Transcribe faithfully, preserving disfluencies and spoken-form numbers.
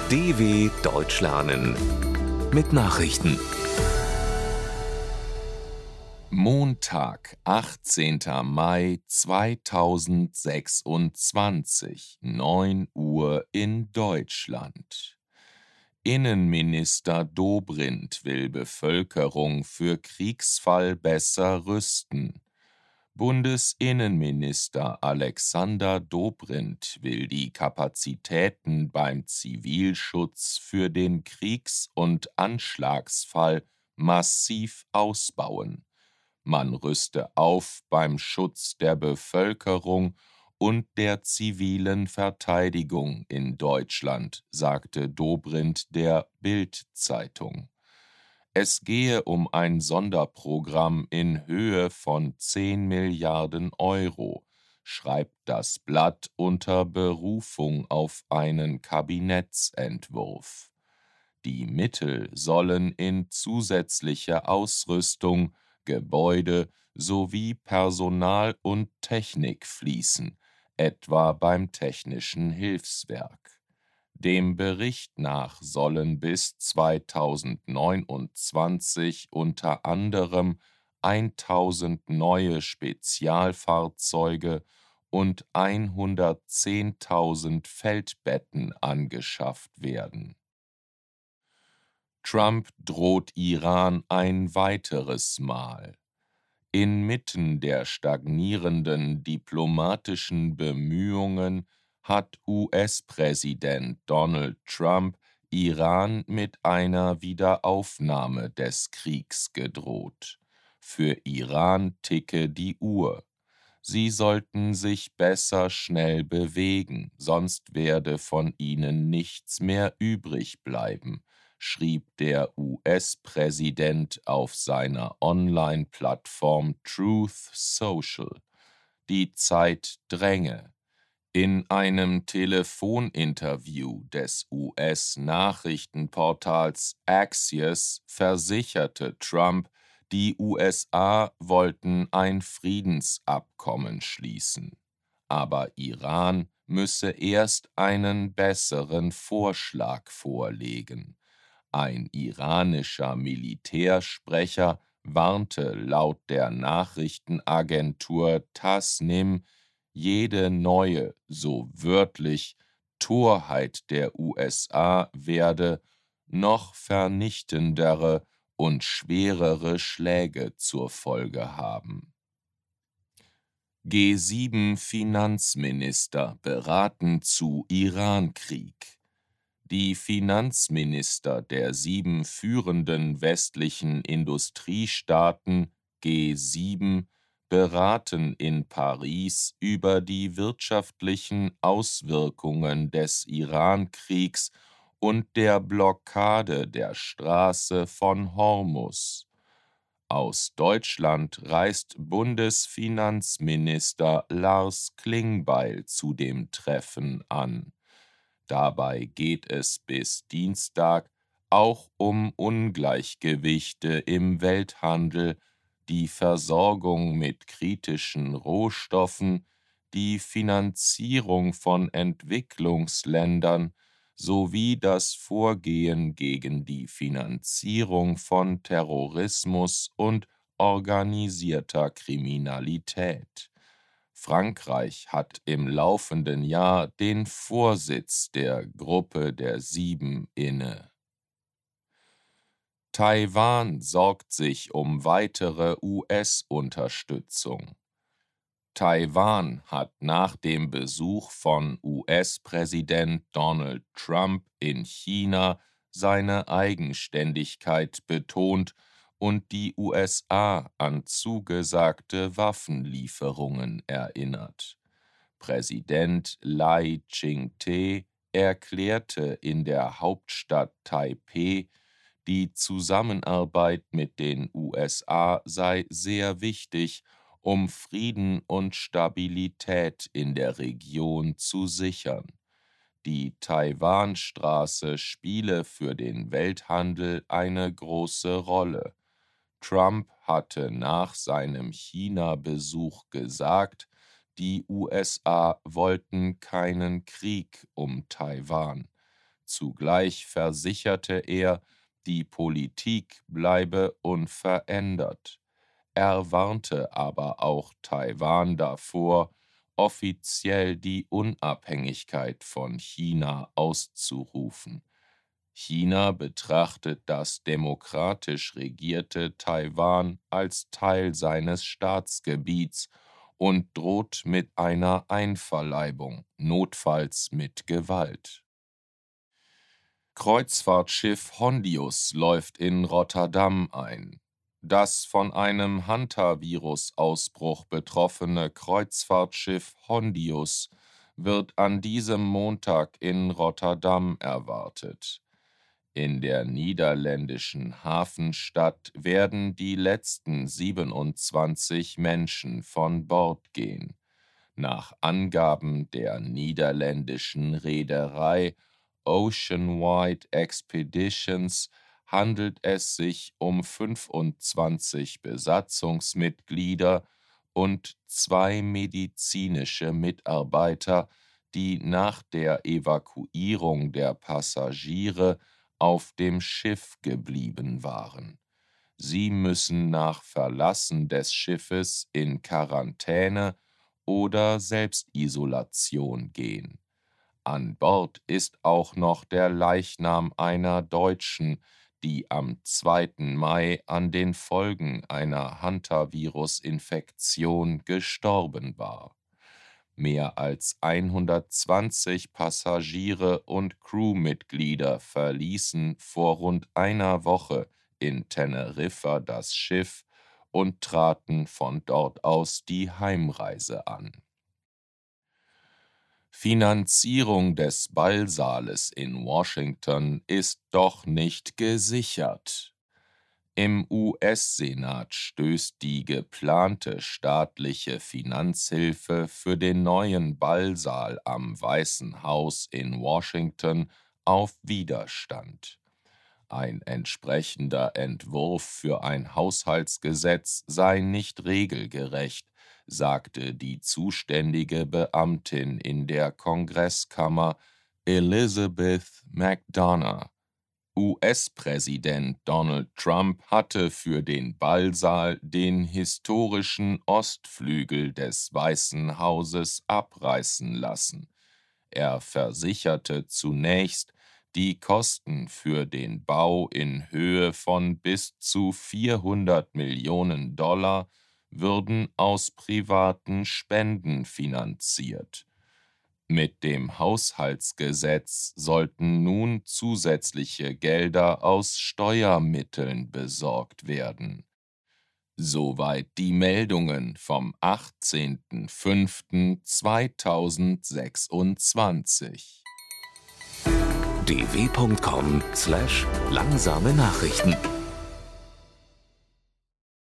D W Deutsch lernen mit Nachrichten. Montag, achtzehnter Mai zweitausendsechsundzwanzig, neun Uhr in Deutschland. Innenminister Dobrindt will Bevölkerung für Kriegsfall besser rüsten. Bundesinnenminister Alexander Dobrindt will die Kapazitäten beim Zivilschutz für den Kriegs- und Anschlagsfall massiv ausbauen. Man rüste auf beim Schutz der Bevölkerung und der zivilen Verteidigung in Deutschland, sagte Dobrindt der Bild-Zeitung. Es gehe um ein Sonderprogramm in Höhe von zehn Milliarden Euro, schreibt das Blatt unter Berufung auf einen Kabinettsentwurf. Die Mittel sollen in zusätzliche Ausrüstung, Gebäude sowie Personal und Technik fließen, etwa beim Technischen Hilfswerk. Dem Bericht nach sollen bis zweitausendneunundzwanzig unter anderem eintausend neue Spezialfahrzeuge und hundertzehntausend Feldbetten angeschafft werden. Trump droht Iran ein weiteres Mal. Inmitten der stagnierenden diplomatischen Bemühungen hat U S-Präsident Donald Trump Iran mit einer Wiederaufnahme des Kriegs gedroht. Für Iran ticke die Uhr. Sie sollten sich besser schnell bewegen, sonst werde von ihnen nichts mehr übrig bleiben, schrieb der U S-Präsident auf seiner Online-Plattform Truth Social. Die Zeit dränge. In einem Telefoninterview des U S-Nachrichtenportals Axios versicherte Trump, die U S A wollten ein Friedensabkommen schließen. Aber Iran müsse erst einen besseren Vorschlag vorlegen. Ein iranischer Militärsprecher warnte laut der Nachrichtenagentur Tasnim, jede neue, so wörtlich, Torheit der U S A werde noch vernichtendere und schwerere Schläge zur Folge haben. G sieben Finanzminister beraten zu Irankrieg. Die Finanzminister der sieben führenden westlichen Industriestaaten G sieben beraten in Paris über die wirtschaftlichen Auswirkungen des Irankriegs und der Blockade der Straße von Hormuz. Aus Deutschland reist Bundesfinanzminister Lars Klingbeil zu dem Treffen an. Dabei geht es bis Dienstag auch um Ungleichgewichte im Welthandel, die Versorgung mit kritischen Rohstoffen, die Finanzierung von Entwicklungsländern sowie das Vorgehen gegen die Finanzierung von Terrorismus und organisierter Kriminalität. Frankreich hat im laufenden Jahr den Vorsitz der Gruppe der Sieben inne. Taiwan sorgt sich um weitere U S-Unterstützung. Taiwan hat nach dem Besuch von U S-Präsident Donald Trump in China seine Eigenständigkeit betont und die U S A an zugesagte Waffenlieferungen erinnert. Präsident Lai Ching-te erklärte in der Hauptstadt Taipeh, die Zusammenarbeit mit den U S A sei sehr wichtig, um Frieden und Stabilität in der Region zu sichern. Die Taiwanstraße spiele für den Welthandel eine große Rolle. Trump hatte nach seinem China-Besuch gesagt, die U S A wollten keinen Krieg um Taiwan. zugleich versicherte er, die Politik bleibe unverändert. Er warnte aber auch Taiwan davor, offiziell die Unabhängigkeit von China auszurufen. China betrachtet das demokratisch regierte Taiwan als Teil seines Staatsgebiets und droht mit einer Einverleibung, notfalls mit Gewalt. Kreuzfahrtschiff Hondius läuft in Rotterdam ein. Das von einem Hantavirus-Ausbruch betroffene Kreuzfahrtschiff Hondius wird an diesem Montag in Rotterdam erwartet. In der niederländischen Hafenstadt werden die letzten siebenundzwanzig Menschen von Bord gehen. Nach Angaben der niederländischen Reederei Oceanwide Expeditions handelt es sich um fünfundzwanzig Besatzungsmitglieder und zwei medizinische Mitarbeiter, die nach der Evakuierung der Passagiere auf dem Schiff geblieben waren. Sie müssen nach Verlassen des Schiffes in Quarantäne oder Selbstisolation gehen. An Bord ist auch noch der Leichnam einer Deutschen, die am zweiten Mai an den Folgen einer Hantavirus-Infektion gestorben war. Mehr als hundertzwanzig Passagiere und Crewmitglieder verließen vor rund einer Woche in Teneriffa das Schiff und traten von dort aus die Heimreise an. Finanzierung des Ballsaales in Washington ist doch nicht gesichert. Im U S-Senat stößt die geplante staatliche Finanzhilfe für den neuen Ballsaal am Weißen Haus in Washington auf Widerstand. Ein entsprechender Entwurf für ein Haushaltsgesetz sei nicht regelgerecht, sagte die zuständige Beamtin in der Kongresskammer Elizabeth McDonough. U S-Präsident Donald Trump hatte für den Ballsaal den historischen Ostflügel des Weißen Hauses abreißen lassen. Er versicherte zunächst, die Kosten für den Bau in Höhe von bis zu vierhundert Millionen Dollar würden aus privaten Spenden finanziert. Mit dem Haushaltsgesetz sollten nun zusätzliche Gelder aus Steuermitteln besorgt werden. Soweit die Meldungen vom achtzehnten fünften zweitausendsechsundzwanzig. d w punkt com slash langsame Nachrichten